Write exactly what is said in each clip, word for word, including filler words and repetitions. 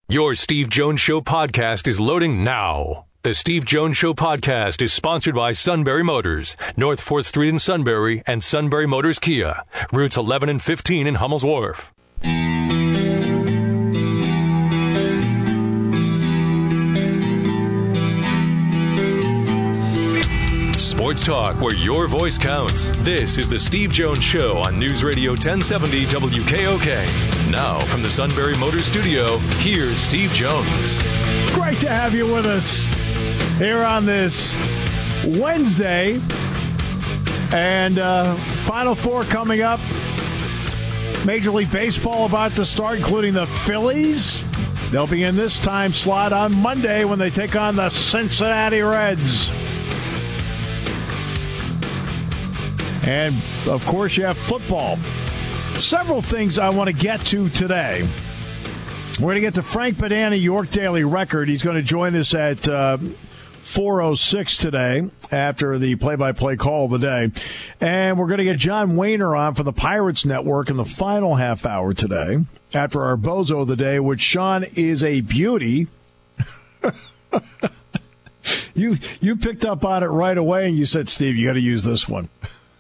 Your Steve Jones Show podcast is loading now. The Steve Jones Show podcast is sponsored by Sunbury Motors, North fourth Street in Sunbury, and Sunbury Motors Kia, routes eleven and fifteen in Hummel's Wharf. Sports talk where your voice counts. This is the Steve Jones Show on News Radio ten seventy W K O K. Now from the Sunbury Motors Studio, here's Steve Jones. Great to have you with us here on this Wednesday. And uh, Final Four coming up. Major League Baseball about to start, including the Phillies. They'll be in this time slot on Monday when they take on the Cincinnati Reds. And, of course, you have football. Several things I want to get to today. We're going to get to Frank Badani, York Daily Record. He's going to join us at uh, four oh six today after the play-by-play call of the day. And we're going to get John Wehner on for the Pirates Network in the final half hour today after our Bozo of the day, which, Sean, is a beauty. you you picked up on it right away, and you said, Steve, you got to use this one.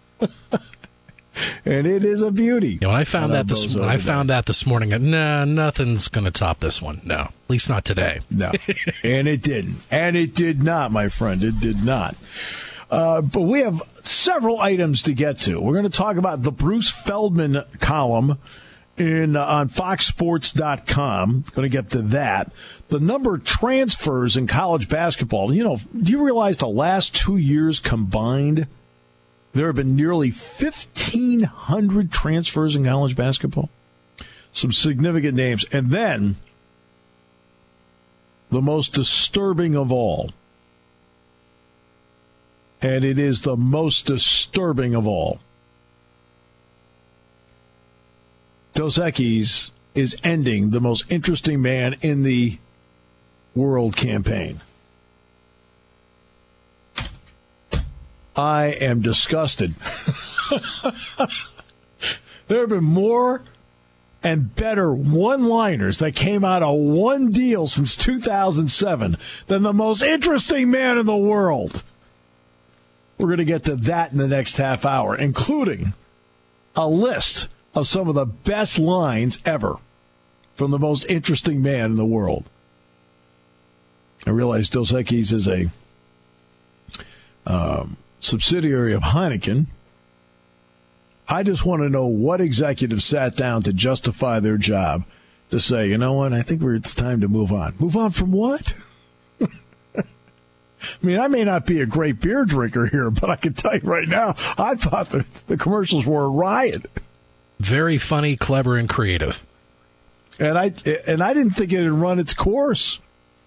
And it is a beauty. Yeah, when I found that this when I found that this morning, nah, nothing's going to top this one. No, at least not today. No, and it didn't, and it did not, my friend. It did not. Uh, but we have several items to get to. We're going to talk about the Bruce Feldman column in uh, on Fox Sports dot com. Going to get to that. The number of transfers in college basketball. You know, do you realize the last two years combined, there have been nearly fifteen hundred transfers in college basketball? Some significant names. And then, the most disturbing of all, and it is the most disturbing of all, Dos Equis is ending the most interesting man in the world campaign. I am disgusted. There have been more and better one-liners that came out of one deal since two thousand seven than the most interesting man in the world. We're going to get to that in the next half hour, including a list of some of the best lines ever from the most interesting man in the world. I realize Dos Equis is a um, subsidiary of Heineken. I just want to know what executive sat down to justify their job to say, you know what, I think we're, it's time to move on. Move on from what? I mean, I may not be a great beer drinker here, but I can tell you right now, I thought the, the commercials were a riot. Very funny, clever, and creative. And I and I didn't think it had run its course.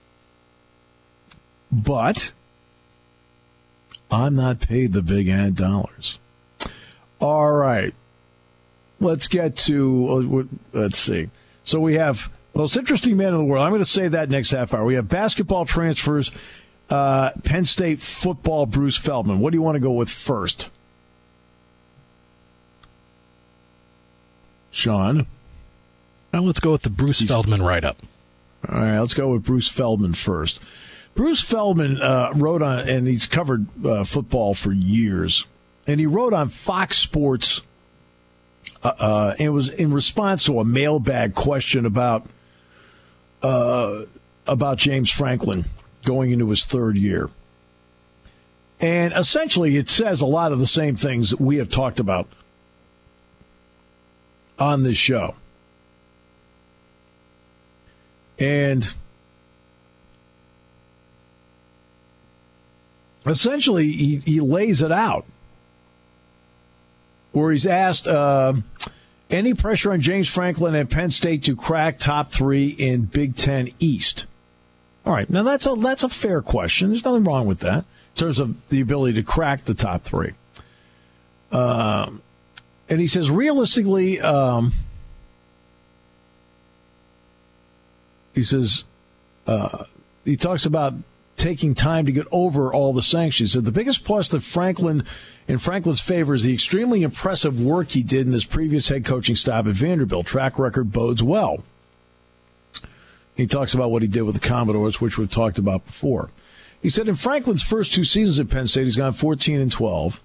But I'm not paid the big ad dollars. All right. Let's get to, let's see. So we have most interesting man in the world. I'm going to say that next half hour. We have basketball transfers, uh, Penn State football, Bruce Feldman. What do you want to go with first? Sean? Now let's go with the Bruce He's, Feldman write-up. All right, let's go with Bruce Feldman first. Bruce Feldman uh, wrote on, and he's covered uh, football for years, and he wrote on Fox Sports, uh, uh, and it was in response to a mailbag question about uh, about James Franklin going into his third year. And essentially it says a lot of the same things that we have talked about on this show. And essentially, he, he lays it out where he's asked uh, any pressure on James Franklin and Penn State to crack top three in Big Ten East. All right, now that's a that's a fair question. There's nothing wrong with that in terms of the ability to crack the top three. Um, and he says realistically, um, he says uh, he talks about taking time to get over all the sanctions. So the biggest plus that Franklin, in Franklin's favor, is the extremely impressive work he did in his previous head coaching stop at Vanderbilt. Track record bodes well. He talks about what he did with the Commodores, which we've talked about before. He said in Franklin's first two seasons at Penn State, he's gone fourteen and twelve.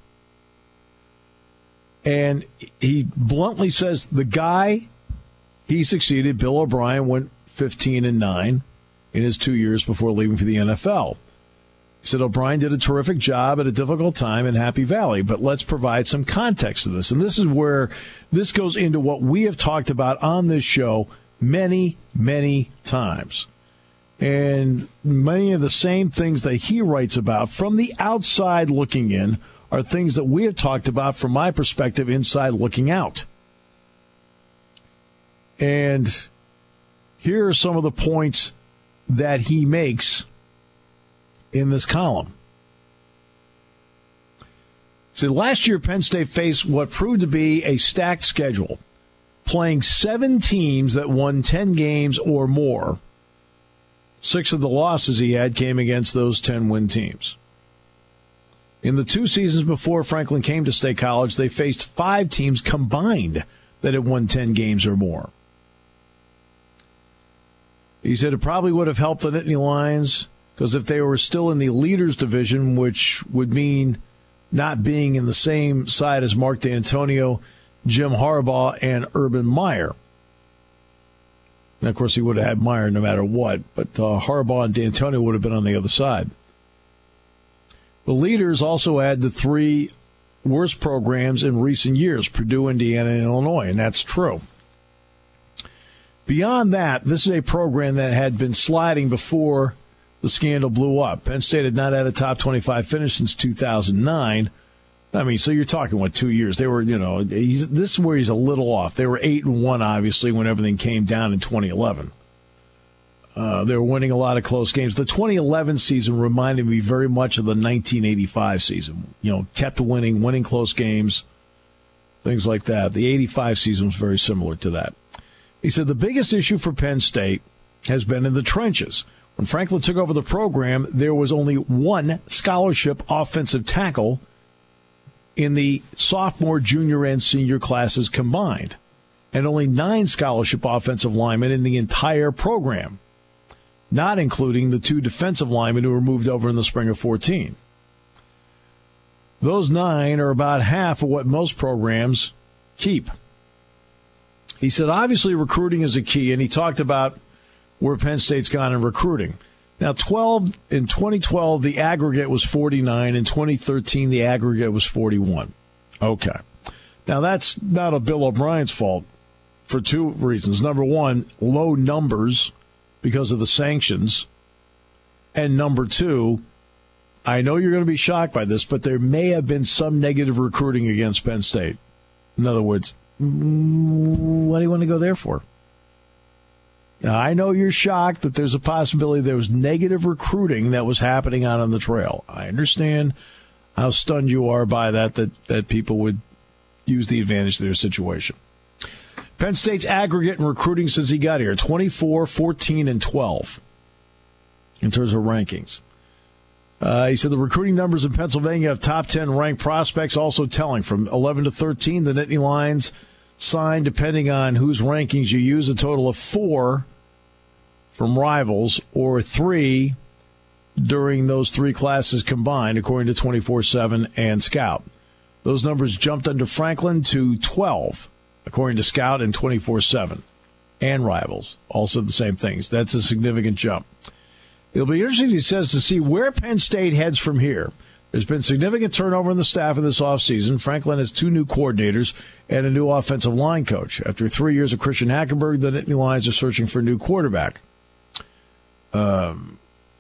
And he bluntly says the guy he succeeded, Bill O'Brien, went fifteen and nine in his two years before leaving for the N F L. He said O'Brien did a terrific job at a difficult time in Happy Valley, but let's provide some context to this. And this is where this goes into what we have talked about on this show many, many times. And many of the same things that he writes about from the outside looking in are things that we have talked about from my perspective inside looking out. And here are some of the points that he makes in this column. So last year, Penn State faced what proved to be a stacked schedule, playing seven teams that won ten games or more. Six of the losses he had came against those ten-win teams. In the two seasons before Franklin came to State College, they faced five teams combined that had won ten games or more. He said it probably would have helped the Nittany Lions because if they were still in the leaders division, which would mean not being in the same side as Mark D'Antonio, Jim Harbaugh, and Urban Meyer. And, of course, he would have had Meyer no matter what, but uh, Harbaugh and D'Antonio would have been on the other side. The leaders also had the three worst programs in recent years, Purdue, Indiana, and Illinois, and that's true. Beyond that, this is a program that had been sliding before the scandal blew up. Penn State had not had a top twenty-five finish since two thousand nine. I mean, so you're talking, what, two years? They were, you know, he's, this is where he's a little off. They were eight and one, obviously, when everything came down in twenty eleven. Uh, they were winning a lot of close games. The twenty eleven season reminded me very much of the nineteen eighty-five season. You know, kept winning, winning close games, things like that. The eighty-five season was very similar to that. He said the biggest issue for Penn State has been in the trenches. When Franklin took over the program, there was only one scholarship offensive tackle in the sophomore, junior, and senior classes combined, and only nine scholarship offensive linemen in the entire program, not including the two defensive linemen who were moved over in the spring of fourteen. Those nine are about half of what most programs keep. He said, obviously, recruiting is a key, and he talked about where Penn State's gone in recruiting. Now, twelve in twenty twelve, the aggregate was forty-nine. In twenty thirteen, the aggregate was forty-one. Okay. Now, that's not a Bill O'Brien's fault for two reasons. Number one, low numbers because of the sanctions. And number two, I know you're going to be shocked by this, but there may have been some negative recruiting against Penn State. In other words, what do you want to go there for? Now, I know you're shocked that there's a possibility there was negative recruiting that was happening out on the trail. I understand how stunned you are by that, that, that people would use the advantage of their situation. Penn State's aggregate in recruiting since he got here, twenty-four, fourteen, and twelve in terms of rankings. Uh, he said the recruiting numbers in Pennsylvania have top ten ranked prospects, also telling. From eleven to thirteen, the Nittany Lions signed, depending on whose rankings you use, a total of four from rivals, or three during those three classes combined, according to twenty-four seven and Scout. Those numbers jumped under Franklin to twelve, according to Scout and twenty-four seven, and rivals. Also the same things. That's a significant jump. It'll be interesting, he says, to see where Penn State heads from here. There's been significant turnover in the staff of this offseason. Franklin has two new coordinators and a new offensive line coach. After three years of Christian Hackenberg, the Nittany Lions are searching for a new quarterback. Um,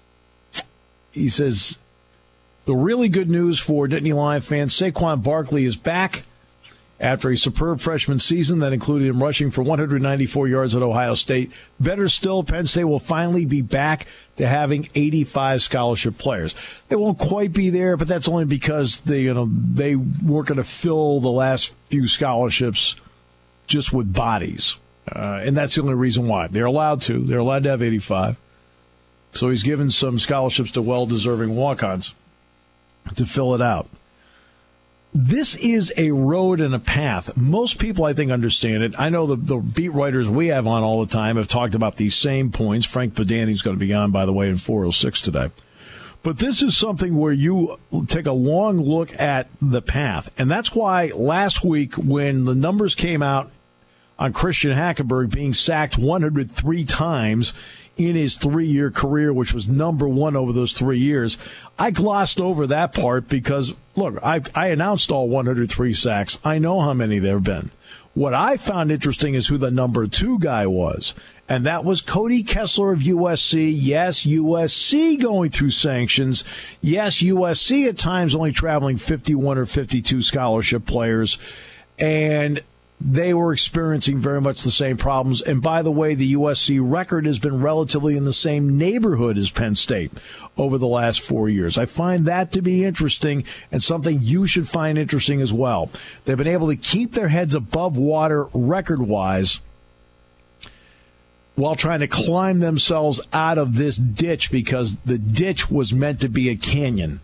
he says, the really good news for Nittany Lion fans, Saquon Barkley is back after a superb freshman season that included him rushing for one hundred ninety-four yards at Ohio State. Better still, Penn State will finally be back to having eighty-five scholarship players. They won't quite be there, but that's only because they, you know, they weren't going to fill the last few scholarships just with bodies. Uh, and that's the only reason why. They're allowed to. They're allowed to have eighty-five. So he's given some scholarships to well-deserving walk-ons to fill it out. this is a road and a path. Most people, I think, understand it. I know the, the beat writers we have on all the time have talked about these same points. Frank Pedani's going to be on, by the way, in four oh six today. But this is something where you take a long look at the path. And that's why last week when the numbers came out on Christian Hackenberg being sacked one hundred three times in his three-year career, which was number one over those three years, I glossed over that part because, look, I, I announced all one hundred three sacks. I know how many there have been. What I found interesting is who the number two guy was, and that was Cody Kessler of U S C. Yes, U S C going through sanctions. Yes, U S C at times only traveling fifty-one or fifty-two scholarship players, and they were experiencing very much the same problems. And by the way, the U S C record has been relatively in the same neighborhood as Penn State over the last four years. I find that to be interesting and something you should find interesting as well. They've been able to keep their heads above water record-wise while trying to climb themselves out of this ditch because the ditch was meant to be a canyon.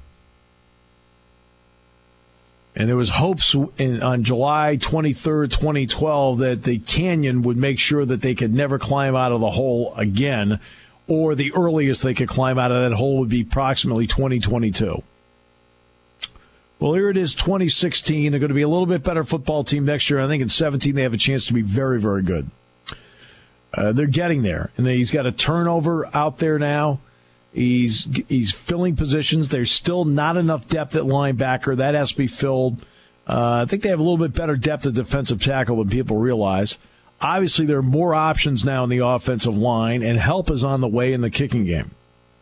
And there was hopes in, on July twenty-third, twenty twelve, that the canyon would make sure that they could never climb out of the hole again, or the earliest they could climb out of that hole would be approximately twenty twenty-two. Well, here it is, twenty sixteen. They're going to be a little bit better football team next year. I think in seventeen they have a chance to be very, very good. Uh, they're getting there. And he's got a turnover out there now. He's he's filling positions. There's still not enough depth at linebacker. That has to be filled. Uh, I think they have a little bit better depth at defensive tackle than people realize. Obviously, there are more options now in the offensive line, and help is on the way in the kicking game.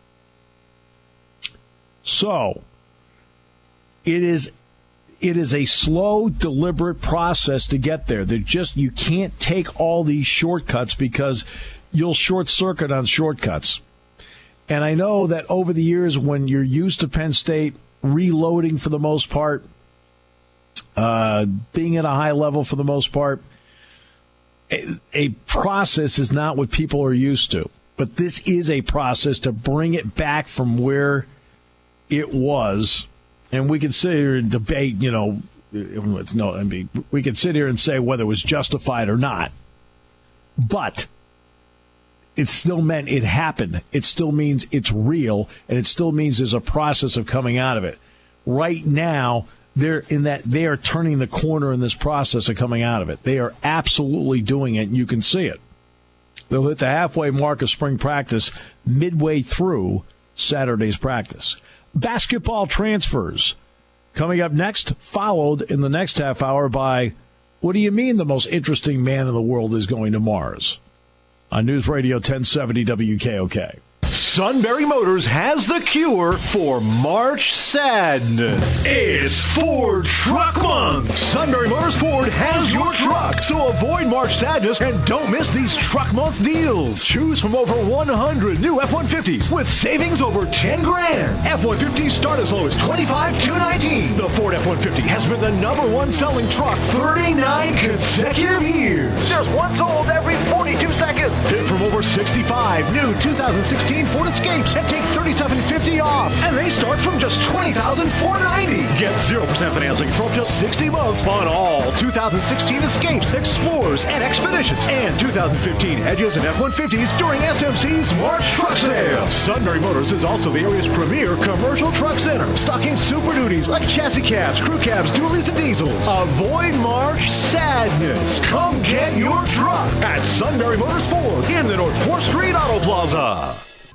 So, it is it is a slow, deliberate process to get there. They're just you can't take all these shortcuts because you'll short circuit on shortcuts. And I know that over the years, when you're used to Penn State reloading for the most part, uh, being at a high level for the most part, a, a process is not what people are used to. But this is a process to bring it back from where it was. And we can sit here and debate, you know, it's no, I mean, we can sit here and say whether it was justified or not. But it still meant it happened. It still means it's real, and it still means there's a process of coming out of it. Right now, they're in that they are turning the corner in this process of coming out of it. They are absolutely doing it, and you can see it. They'll hit the halfway mark of spring practice midway through Saturday's practice. Basketball transfers coming up next, followed in the next half hour by, what do you mean the most interesting man in the world is going to Mars? On News Radio ten seventy W K O K. Sunbury Motors has the cure for March sadness. It's Ford Truck Month. Sunbury Motors Ford has your truck. So avoid March sadness and don't miss these Truck Month deals. Choose from over one hundred new F one fifties with savings over ten grand. F one fifties start as low as twenty-five thousand two hundred nineteen dollars. The Ford F one fifty has been the number one selling truck thirty-nine consecutive years. There's one sold every forty-two seconds. Pick from over sixty-five new two thousand sixteen Ford Escapes and take thirty-seven fifty off. And they start from just twenty thousand four hundred ninety dollars. Get zero percent financing for up to sixty months on all two thousand sixteen Escapes, Explorers, and Expeditions, and two thousand fifteen Edges and F one fifties during S M C's March Truck Sale. Sunbury Motors is also the area's premier commercial truck center, stocking Super Duties like chassis cabs, crew cabs, dualies, and diesels. Avoid March sadness. Come get your truck at Sunbury Motors Ford in the North fourth Street Auto Plaza.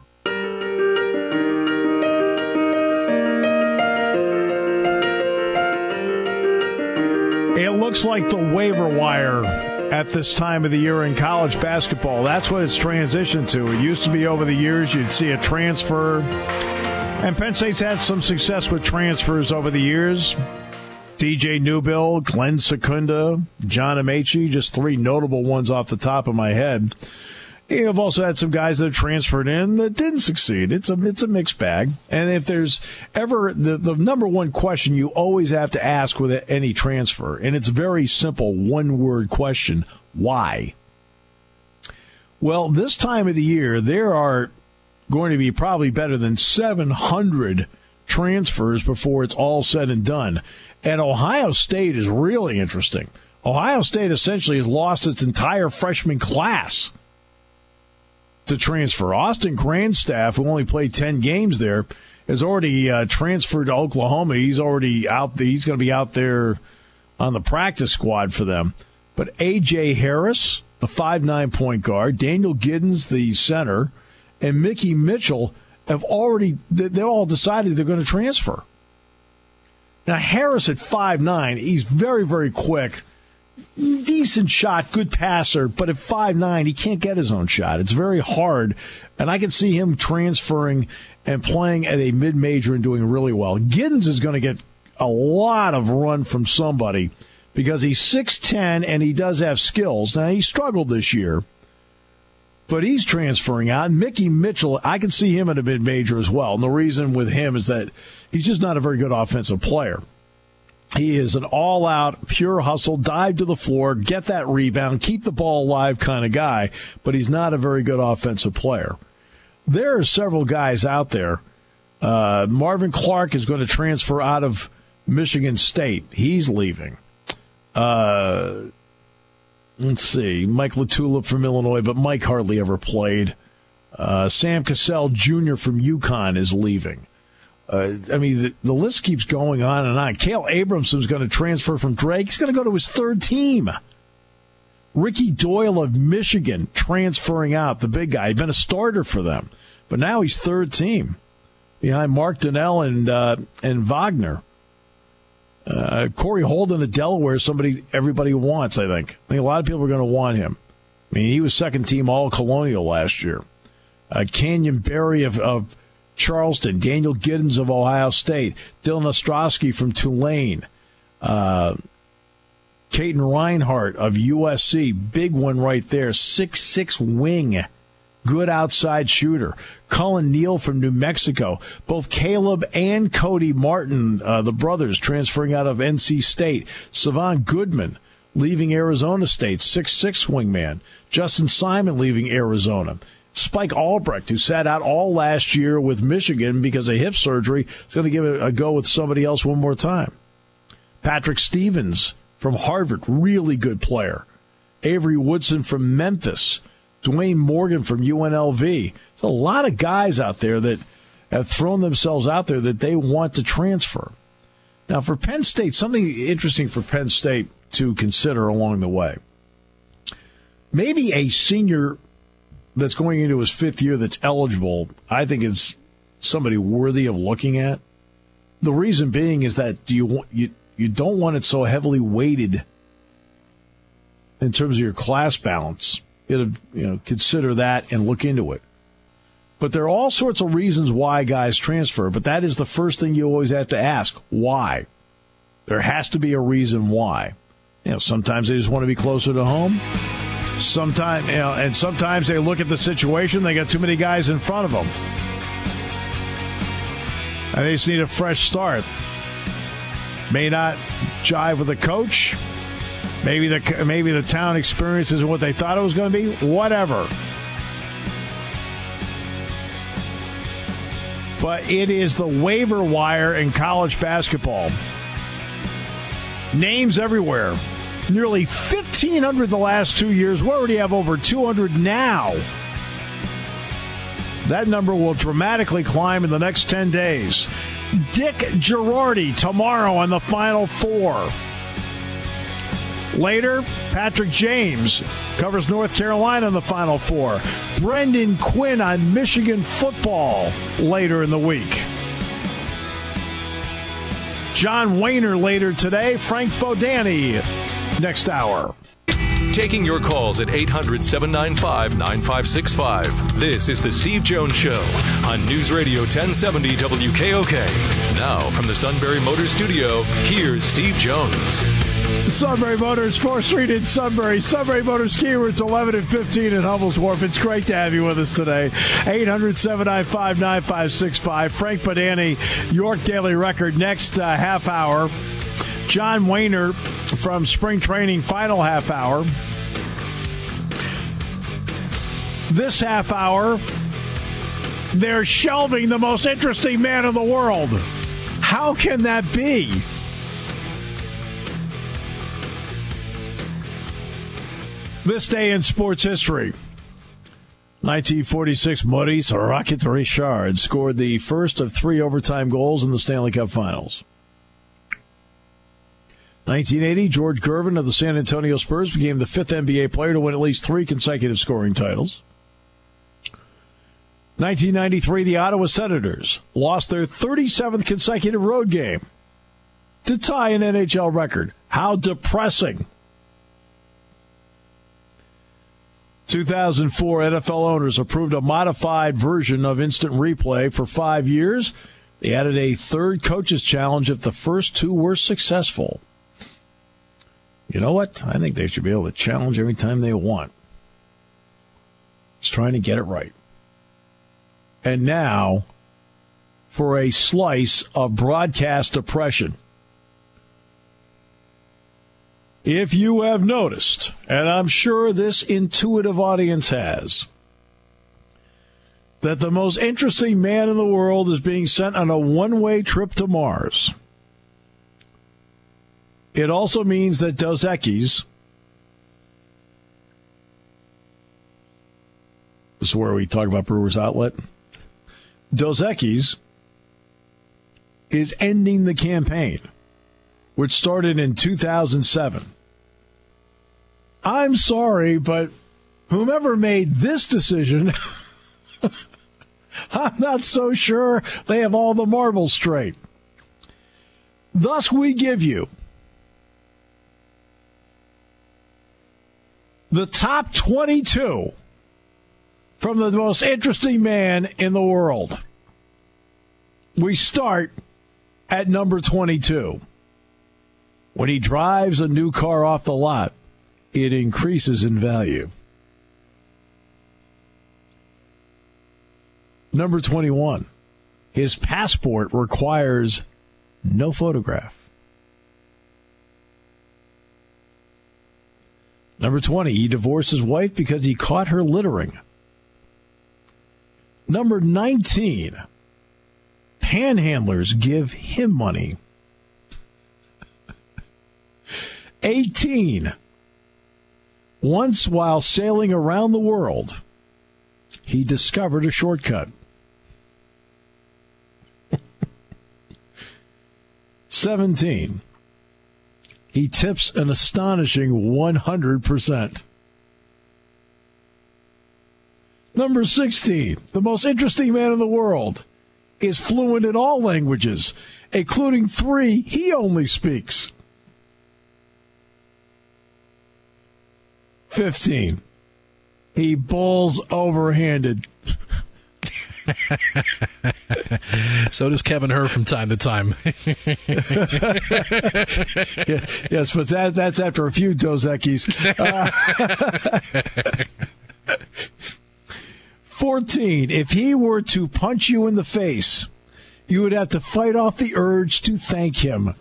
It looks like the waiver wire at this time of the year in college basketball. That's what it's transitioned to. It used to be over the years you'd see a transfer, and Penn State's had some success with transfers over the years. D J Newbill, Glenn Secunda, John Amaechi, just three notable ones off the top of my head. You've also had some guys that have transferred in that didn't succeed. It's a it's a mixed bag. And if there's ever the, the number one question you always have to ask with any transfer, and it's a very simple one-word question, why? Well, this time of the year, there are going to be probably better than seven hundred transfers before it's all said and done. And Ohio State is really interesting. Ohio State essentially has lost its entire freshman class to transfer. Austin Grandstaff, who only played ten games there, has already uh, transferred to Oklahoma. He's already out there. He's going to be out there on the practice squad for them. But A J. Harris, the five nine point guard, Daniel Giddens, the center, and Mickey Mitchell have already, they've all decided they're going to transfer. Now, Harris at five nine, he's very, very quick. Decent shot, good passer, but at five nine, he can't get his own shot. It's very hard, and I can see him transferring and playing at a mid-major and doing really well. Giddens is going to get a lot of run from somebody because he's six ten and he does have skills. Now, he struggled this year, but he's transferring out. And Mickey Mitchell, I can see him at a mid-major as well. And the reason with him is that he's just not a very good offensive player. He is an all-out, pure hustle, dive to the floor, get that rebound, keep the ball alive kind of guy, but he's not a very good offensive player. There are several guys out there. Uh, Marvin Clark is going to transfer out of Michigan State. He's leaving. Uh, let's see, Mike LaTulip from Illinois, but Mike hardly ever played. Uh, Sam Cassell Junior from UConn is leaving. Uh, I mean, the, the list keeps going on and on. Cale Abramson is going to transfer from Drake. He's going to go to his third team. Ricky Doyle of Michigan transferring out, the big guy. He'd been a starter for them, but now he's third team behind Mark Donnell and uh, and Wagner. Uh, Corey Holden of Delaware, somebody everybody wants, I think. I think a lot of people are going to want him. I mean, he was second team All-Colonial last year. Uh, Canyon Berry of, of Charleston, Daniel Giddens of Ohio State, Dylan Ostrowski from Tulane, uh, Caden Reinhardt of U S C, big one right there, six six wing, good outside shooter. Cullen Neal from New Mexico, both Caleb and Cody Martin, uh, the brothers, transferring out of N C State. Savon Goodman leaving Arizona State, six six wingman. Justin Simon leaving Arizona. Spike Albrecht, who sat out all last year with Michigan because of hip surgery, is going to give it a go with somebody else one more time. Patrick Stevens from Harvard, really good player. Avery Woodson from Memphis. Dwayne Morgan from U N L V. There's a lot of guys out there that have thrown themselves out there that they want to transfer. Now, for Penn State, something interesting for Penn State to consider along the way. Maybe a senior that's going into his fifth year that's eligible, I think is somebody worthy of looking at. The reason being is that do you you you don't want it so heavily weighted in terms of your class balance. You know, consider that and look into it. But there are all sorts of reasons why guys transfer, but that is the first thing you always have to ask. Why? There has to be a reason why. You know, sometimes they just want to be closer to home. Sometimes, you know, and sometimes they look at the situation, they got too many guys in front of them. And they just need a fresh start. May not jive with the coach. Maybe the maybe the town experience isn't what they thought it was going to be. Whatever. But it is the waiver wire in college basketball. Names everywhere. Nearly fifteen hundred the last two years. We already have over two hundred now. That number will dramatically climb in the next ten days. Dick Girardi tomorrow on the Final Four. Later, Patrick James covers North Carolina in the Final Four. Brendan Quinn on Michigan football later in the week. John Wehner later today. Frank Bodani next hour. Taking your calls at eight hundred, seven nine five, nine five six five. This is the Steve Jones Show on News Radio ten seventy W K O K. Now from the Sunbury Motors Studio, here's Steve Jones. Sunbury Motors, fourth Street in Sunbury. Sunbury Motors keywords eleven and fifteen at Hummel's Wharf. It's great to have you with us today. eight hundred, seven nine five, nine five six five. Frank Bodani, York Daily Record, next uh, half hour. John Wehner from spring training, final half hour. This half hour, they're shelving the most interesting man in the world. How can that be? This day in sports history. nineteen forty-six, Maurice Rocket Richard scored the first of three overtime goals in the Stanley Cup Finals. nineteen eighty, George Gervin of the San Antonio Spurs became the fifth N B A player to win at least three consecutive scoring titles. nineteen ninety-three, the Ottawa Senators lost their thirty-seventh consecutive road game to tie an N H L record. How depressing. two thousand four, N F L owners approved a modified version of instant replay for five years. They added a third coach's challenge if the first two were successful. You know what? I think they should be able to challenge every time they want. Just trying to get it right. And now, for a slice of broadcast oppression. If you have noticed, and I'm sure this intuitive audience has, that the most interesting man in the world is being sent on a one-way trip to Mars, it also means that Dos Equis, this is where we talk about Brewers Outlet, Dos Equis is ending the campaign, which started in two thousand seven. I'm sorry, but whomever made this decision, I'm not so sure they have all the marbles straight. Thus, we give you the top twenty-two from the most interesting man in the world. We start at number twenty-two. When he drives a new car off the lot, it increases in value. Number twenty-one. His passport requires no photograph. Number twenty. He divorced his wife because he caught her littering. Number nineteen. Panhandlers give him money. eighteen. Once while sailing around the world, he discovered a shortcut. seventeen. He tips an astonishing one hundred percent. Number sixteen. The most interesting man in the world is fluent in all languages, including three he only speaks. fifteen. He bowls overhanded. So does Kevin Herr from time to time. yeah, yes, but that, that's after a few Dos Equis. Uh, fourteen. If he were to punch you in the face, you would have to fight off the urge to thank him.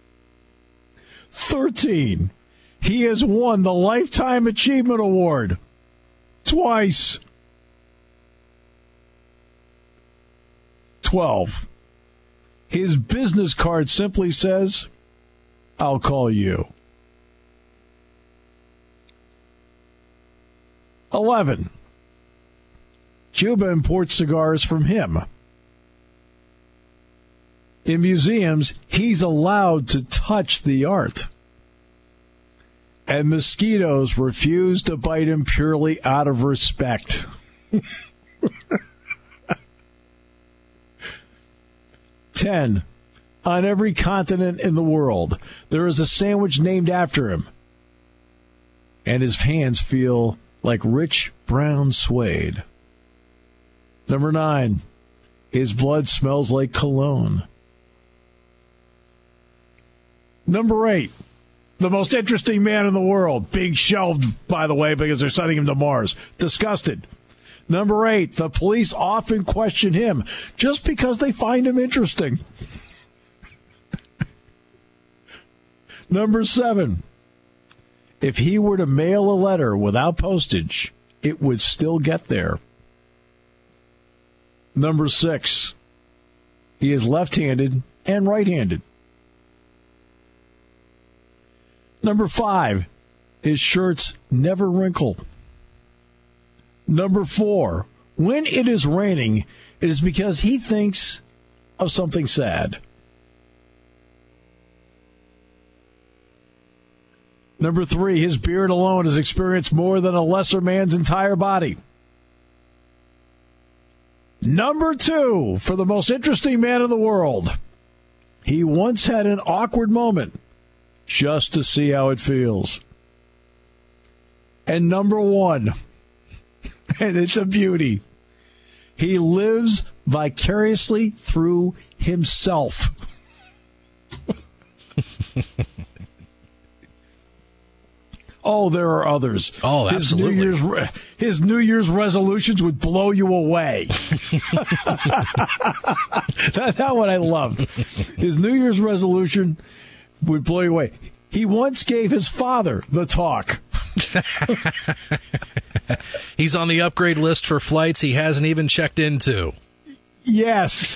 thirteen. He has won the Lifetime Achievement Award twice. twelve. His business card simply says, I'll call you. eleven. Cuba imports cigars from him. In museums, he's allowed to touch the art. And mosquitoes refuse to bite him purely out of respect. ten. On every continent in the world, there is a sandwich named after him. And his hands feel like rich brown suede. Number nine. His blood smells like cologne. Number eight. The most interesting man in the world. Being shelved, by the way, because they're sending him to Mars. Disgusted. Number eight, the police often question him just because they find him interesting. Number seven, if he were to mail a letter without postage, it would still get there. Number six, he is left-handed and right-handed. Number five, his shirts never wrinkle. Number four, when it is raining, it is because he thinks of something sad. Number three, his beard alone has experienced more than a lesser man's entire body. Number two, for the most interesting man in the world, he once had an awkward moment just to see how it feels. And number one, and it's a beauty, he lives vicariously through himself. Oh, there are others. Oh, his absolutely. New Year's, his New Year's resolutions would blow you away. that, that one I loved. His New Year's resolution would blow you away. He once gave his father the talk. He's on the upgrade list for flights he hasn't even checked into. Yes.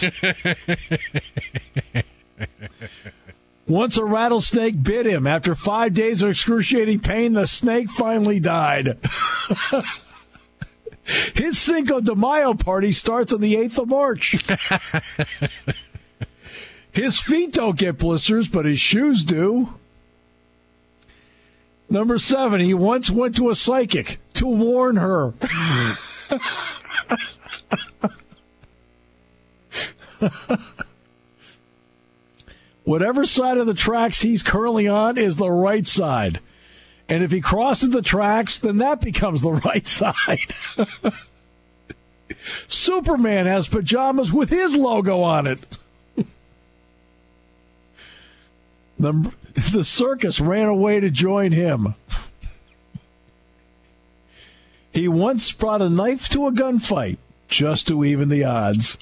Once a rattlesnake bit him. After five days of excruciating pain, the snake finally died. His Cinco de Mayo party starts on the eighth of March. His feet don't get blisters, but his shoes do. Number seven, he once went to a psychic to warn her. Whatever side of the tracks he's currently on is the right side. And if he crosses the tracks, then that becomes the right side. Superman has pajamas with his logo on it. The, the circus ran away to join him. He once brought a knife to a gunfight just to even the odds.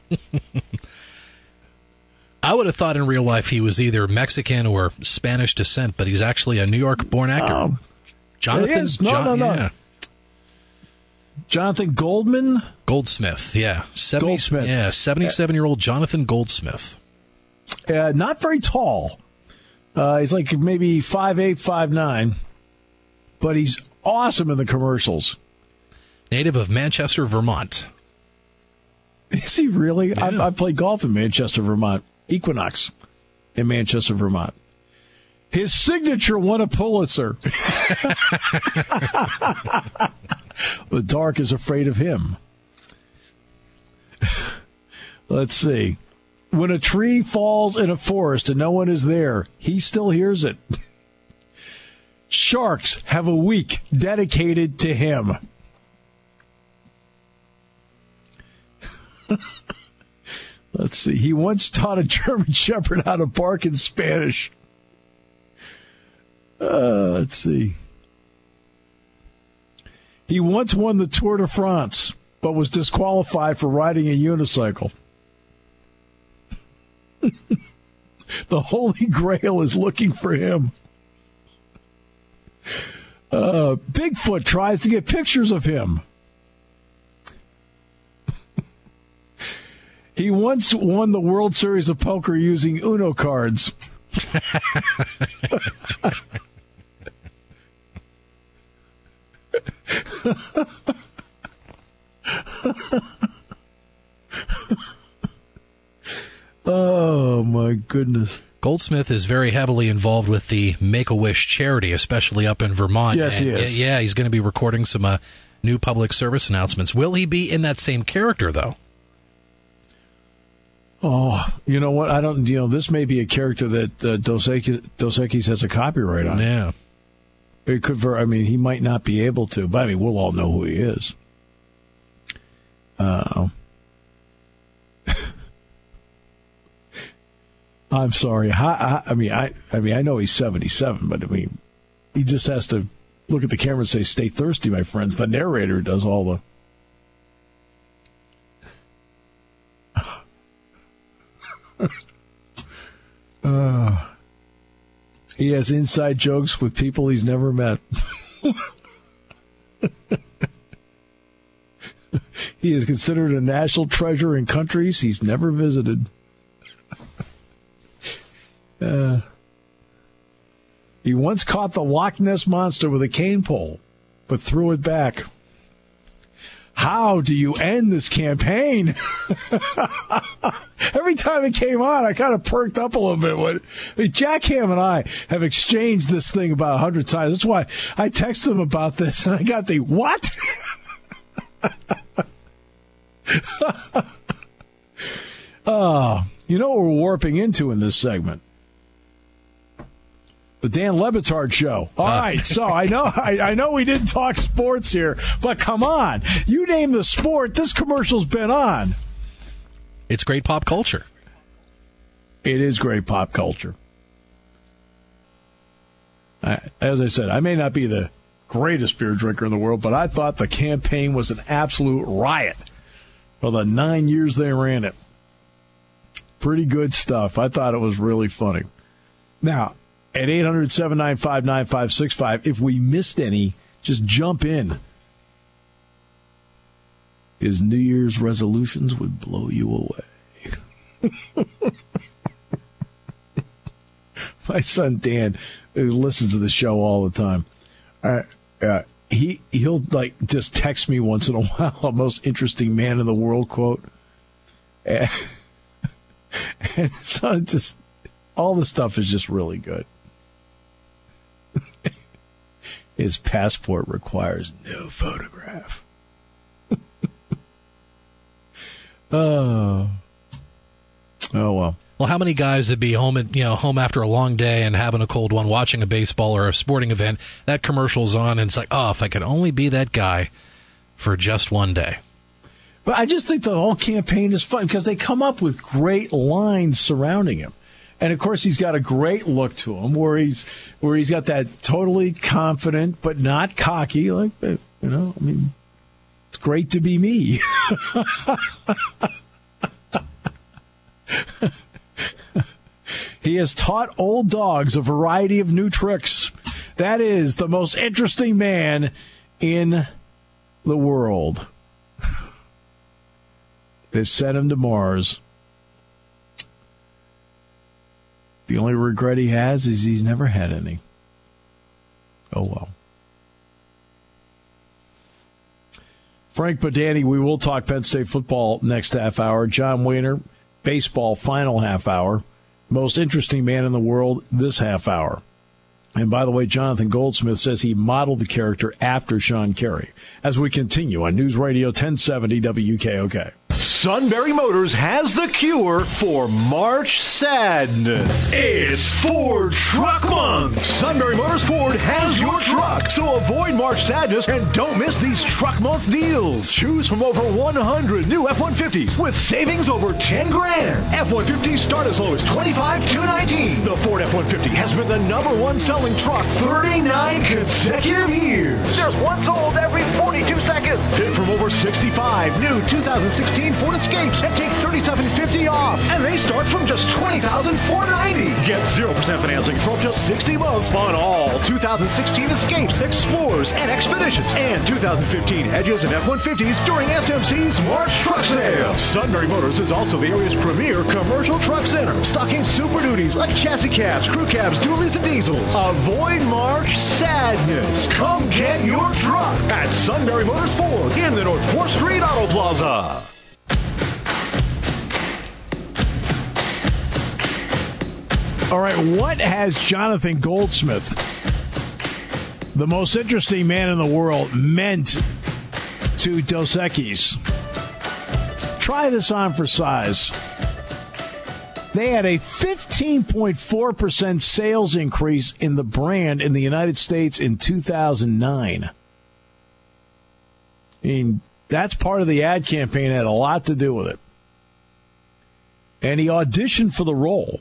I would have thought in real life he was either Mexican or Spanish descent, but he's actually a New York-born actor. Um, Jonathan, no, John, no, no. Yeah. Jonathan Goldman? Goldsmith, yeah. seventy, Goldsmith. Yeah, seventy-seven-year-old Jonathan Goldsmith. Uh, not very tall. Uh, he's like maybe five eight, five nine, but he's awesome in the commercials. Native of Manchester, Vermont. Is he really? Yeah. I, I played golf in Manchester, Vermont. Equinox in Manchester, Vermont. His signature won a Pulitzer. The dark is afraid of him. Let's see. When a tree falls in a forest and no one is there, he still hears it. Sharks have a week dedicated to him. Let's see. He once taught a German Shepherd how to bark in Spanish. Uh, let's see. He once won the Tour de France, but was disqualified for riding a unicycle. The Holy Grail is looking for him. Uh, Bigfoot tries to get pictures of him. He once won the World Series of Poker using Uno cards. Oh, my goodness. Goldsmith is very heavily involved with the Make-A-Wish charity, especially up in Vermont. Yes, and he is. Yeah, he's going to be recording some uh, new public service announcements. Will he be in that same character, though? Oh, you know what? I don't, you know, this may be a character that uh, Dos Equis, Dos Equis has a copyright on. Yeah. It could, I mean, he might not be able to, but I mean, we'll all know who he is. Uh, I'm sorry. I, I, I mean, I, I mean, I know he's seventy-seven, but I mean, he just has to look at the camera and say, "Stay thirsty, my friends." The narrator does all the. uh, he has inside jokes with people he's never met. He is considered a national treasure in countries he's never visited. uh, he once caught the Loch Ness Monster with a cane pole, but threw it back. How do you end this campaign? Every time it came on, I kind of perked up a little bit. When, I mean, Jack Ham and I have exchanged this thing about a hundred times. That's why I texted him about this, and I got the, what? Oh, you know what we're warping into in this segment? The Dan Le Batard Show. All uh. right, so I know I, I know we didn't talk sports here, but come on. You name the sport, this commercial's been on. It's great pop culture. It is great pop culture. I, as I said, I may not be the greatest beer drinker in the world, but I thought the campaign was an absolute riot for the nine years they ran it. Pretty good stuff. I thought it was really funny. Now, at eight hundred, seven nine five, nine five six five, if we missed any, just jump in. His New Year's resolutions would blow you away. My son Dan, who listens to the show all the time, uh, uh, he, he'll like just text me once in a while, a most interesting man in the world quote. And, and so just, all the stuff is just really good. His passport requires no photograph. oh. Oh, well. Well, how many guys would be home, at, you know, home after a long day and having a cold one, watching a baseball or a sporting event, that commercial's on, and it's like, oh, if I could only be that guy for just one day. But I just think the whole campaign is fun because they come up with great lines surrounding him. And, of course, he's got a great look to him where he's where he's got that totally confident but not cocky. Like, you know, I mean, it's great to be me. He has taught old dogs a variety of new tricks. That is the most interesting man in the world. They've sent him to Mars. The only regret he has is he's never had any. Oh, well. Frank Badani, we will talk Penn State football next half hour. John Wehner, baseball final half hour. Most interesting man in the world this half hour. And by the way, Jonathan Goldsmith says he modeled the character after Sean Carey. As we continue on News Radio ten seventy W K O K. Sunbury Motors has the cure for March sadness. It's Ford Truck Month. Sunbury Motors Ford has your truck. So avoid March sadness and don't miss these Truck Month deals. Choose from over one hundred new F one fifties with savings over ten grand. F one fifties start as low as twenty-five thousand two hundred nineteen dollars. The Ford F one fifty has been the number one selling truck thirty-nine consecutive years. There's one sold every forty-two seconds. Pick from over sixty-five new two thousand sixteen Ford Escapes and take thirty-seven fifty off. And they start from just twenty thousand four hundred ninety dollars. Get zero percent financing from just sixty months on all two thousand sixteen Escapes, Explorers, and Expeditions, and two thousand fifteen Edges and F one fifties during S M C's March Truck Sale. Sunbury Motors is also the area's premier commercial truck center, stocking Super Duties like chassis cabs, crew cabs, dualies, and diesels. Avoid March sadness. Come get your truck at Sunbury Motors Ford in the North fourth Street Auto Plaza. All right, what has Jonathan Goldsmith, the most interesting man in the world, meant to Dos Equis? Try this on for size. They had a fifteen point four percent sales increase in the brand in the United States in two thousand nine. I mean, that's part of the ad campaign. It had a lot to do with it. And he auditioned for the role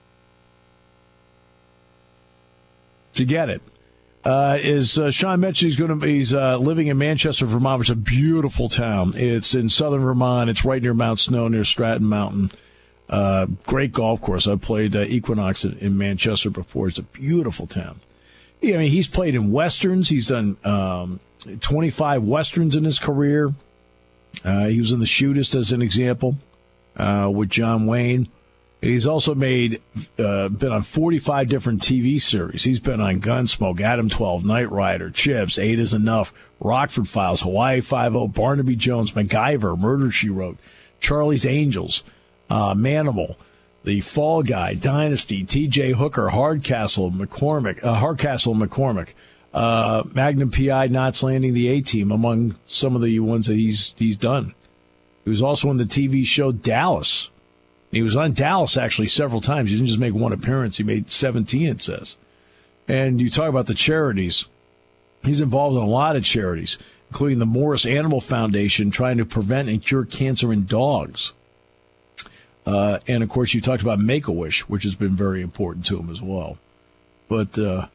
to get it. Uh, is uh, Sean mentioned he's going to he's uh, living in Manchester, Vermont, which is a beautiful town. It's in southern Vermont. It's right near Mount Snow, near Stratton Mountain. Uh, great golf course. I've played uh, Equinox in, in Manchester before. It's a beautiful town. Yeah, I mean, he's played in westerns. He's done um, twenty-five westerns in his career. Uh, he was in The Shootist as an example uh, with John Wayne. He's also made uh, been on forty-five different T V series. He's been on Gunsmoke, Adam twelve, Knight Rider, Chips, Eight is Enough, Rockford Files, Hawaii Five-O, Barnaby Jones, MacGyver, Murder, She Wrote, Charlie's Angels, uh, Manimal, The Fall Guy, Dynasty, T J Hooker, Hardcastle, McCormick, uh, Hardcastle, McCormick, uh, Magnum P I, Knots Landing, The A-Team, among some of the ones that he's he's done. He was also in the T V show Dallas. He was on Dallas, actually, several times. He didn't just make one appearance. He made seventeen, it says. And you talk about the charities. He's involved in a lot of charities, including the Morris Animal Foundation, trying to prevent and cure cancer in dogs. Uh, and, of course, you talked about Make-A-Wish, which has been very important to him as well. But, uh,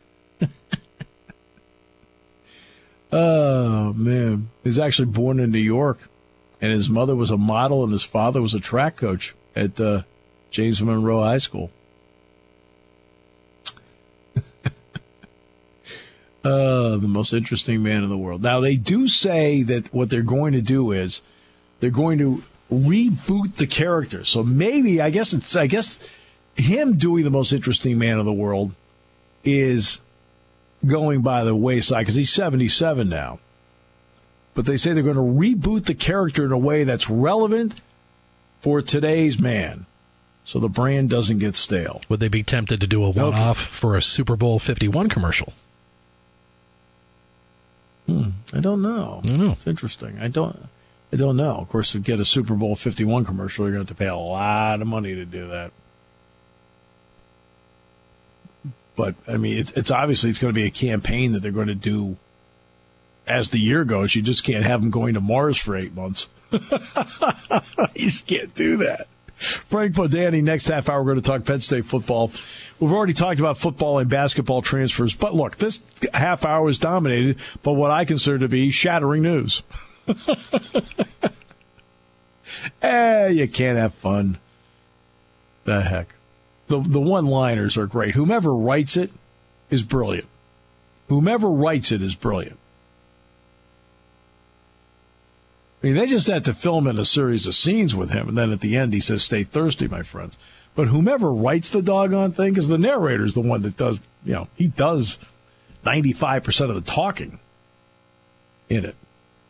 oh, man. He's actually born in New York. And his mother was a model, and his father was a track coach at uh, James Monroe High School. uh, the most interesting man in the world. Now, they do say that what they're going to do is they're going to reboot the character. So maybe, I guess it's, I guess him doing the most interesting man in the world is going by the wayside because he's seventy-seven now. But they say they're going to reboot the character in a way that's relevant for today's man, so the brand doesn't get stale. Would they be tempted to do a one-off okay. for a Super Bowl fifty-one commercial? Hmm, I don't know. I don't know. It's interesting. I don't. I don't know. Of course, to get a Super Bowl fifty-one commercial, you're going to have to pay a lot of money to do that. But I mean, it, it's obviously it's going to be a campaign that they're going to do. As the year goes, you just can't have them going to Mars for eight months. You just can't do that. Frank Bodani, next half hour, we're going to talk Penn State football. We've already talked about football and basketball transfers. But look, this half hour was dominated by what I consider to be shattering news. Eh, you can't have fun. The heck. The, the one-liners are great. Whomever writes it is brilliant. Whomever writes it is brilliant. I mean, they just had to film in a series of scenes with him, and then at the end he says, stay thirsty, my friends. But whomever writes the doggone thing, because the narrator is the one that does, you know, he does ninety-five percent of the talking in it.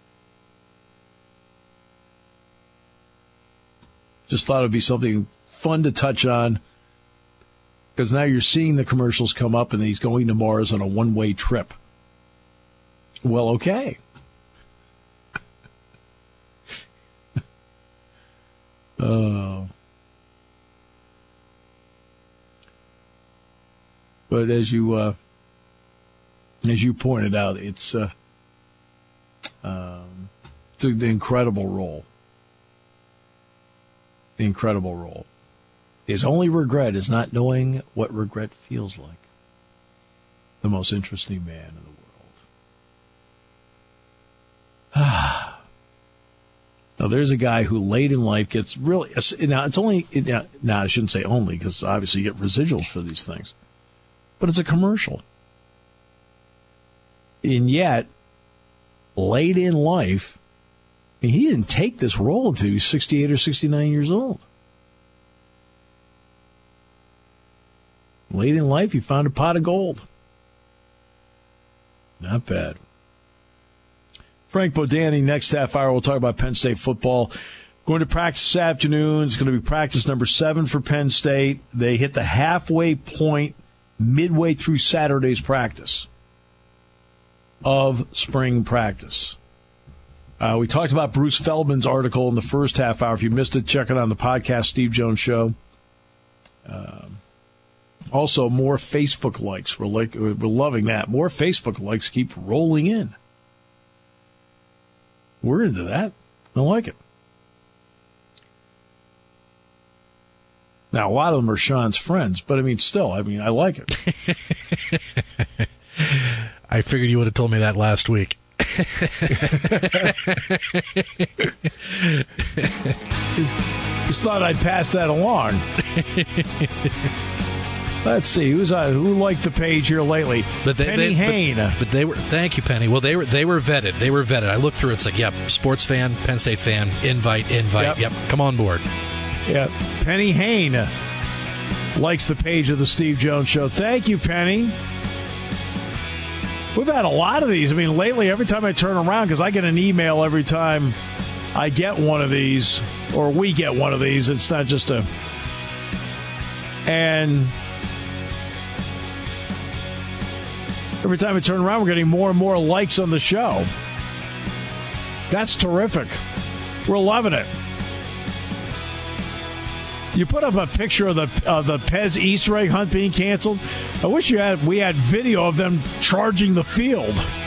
Just thought it would be something fun to touch on, because now you're seeing the commercials come up, and he's going to Mars on a one-way trip. Well, okay. Oh. But as you uh, as you pointed out, it's uh, um, it's an incredible role. The incredible role. His only regret is not knowing what regret feels like. The most interesting man in the world. Ah. Now, there's a guy who late in life gets really, now it's only, now I shouldn't say only, because obviously you get residuals for these things, but it's a commercial. And yet, late in life, I mean, he didn't take this role until he was sixty-eight or sixty-nine years old. Late in life, he found a pot of gold. Not bad. Frank Bodani, next half hour, we'll talk about Penn State football. Going to practice this afternoon. It's going to be practice number seven for Penn State. They hit the halfway point midway through Saturday's practice of spring practice. Uh, we talked about Bruce Feldman's article in the first half hour. If you missed it, check it out on the podcast, Steve Jones Show. Um, also, more Facebook likes. We're, like, we're loving that. More Facebook likes keep rolling in. We're into that. I like it. Now, a lot of them are Sean's friends, but I mean, still, I mean, I like it. I figured you would have told me that last week. Just thought I'd pass that along. Let's see who's uh, who liked the page here lately. But they, Penny they, Hain. But, but they were. Thank you, Penny. Well, they were they were vetted. They were vetted. I looked through. It's like, yep, sports fan, Penn State fan, invite, invite. Yep, yep come on board. Yep, Penny Hain likes the page of the Steve Jones Show. Thank you, Penny. We've had a lot of these. I mean, lately, every time I turn around, because I get an email every time I get one of these, or we get one of these. It's not just a... And every time I turn around, we're getting more and more likes on the show. That's terrific. We're loving it. You put up a picture of the of the Pez Easter egg hunt being canceled. I wish you had we had video of them charging the field.